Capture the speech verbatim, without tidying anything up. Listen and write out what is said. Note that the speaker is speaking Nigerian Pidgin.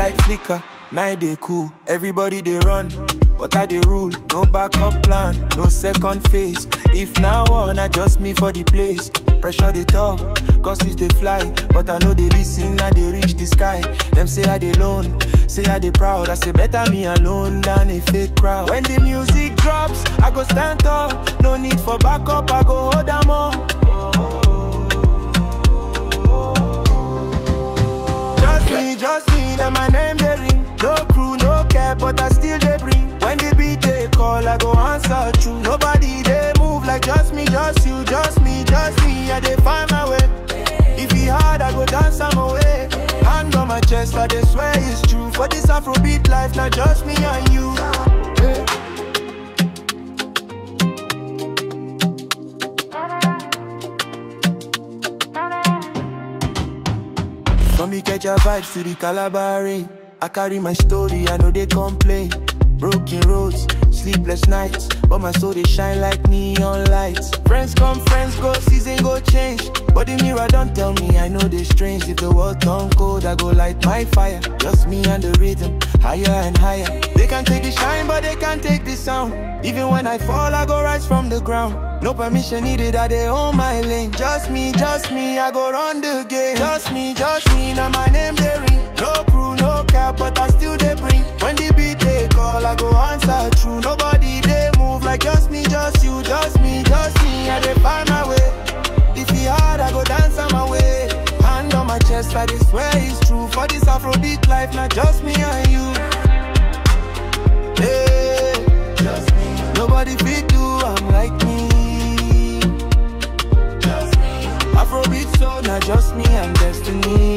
like flicker, night they cool, everybody they run. But I they rule, no backup plan, no second phase. If now on, I just me for the place. Pressure they talk, cause it's they fly. But I know they listen, now they reach the sky. Them say I they alone, say I they proud. I say better me alone than a fake crowd. When the music drops, I go stand up. No need for backup, I go hold them up. Just me, just me, then my name they ring. No crew, no care, but I still they bring. When the beat they call, I go answer true. Nobody they move like just me, just you, just me, just me. I they find my way. If it hard, I go dance some away. Hand on my chest, I they swear it's true. For this Afrobeat life, not just me and you. Yeah. From me catch your vibes to the Calabari. I carry my story, I know they complain. Broken roads, sleepless nights, but my soul they shine like neon lights. Friends come, friends go, season go change. But the mirror don't tell me, I know they strange. If the world turn cold, I go light my fire. Just me and the rhythm, higher and higher. They can take the shine, but they can't take the sound. Even when I fall, I go rise from the ground. No permission needed, I they own my lane. Just me, just me, I go run the game. Just me, just me, now my name they ring. No crew, no cap, but I still they bring. When the beat they call, I go answer true. Nobody they move like just me, just you, just me, just me. I they find my way. If it hard, I go dance on my way. Hand on my chest, I they swear it's true. For this Afrobeat life, not just me and you. Hey, just me. Nobody fit do, I'm like me. Just me. Afrobeat so, not just me and destiny.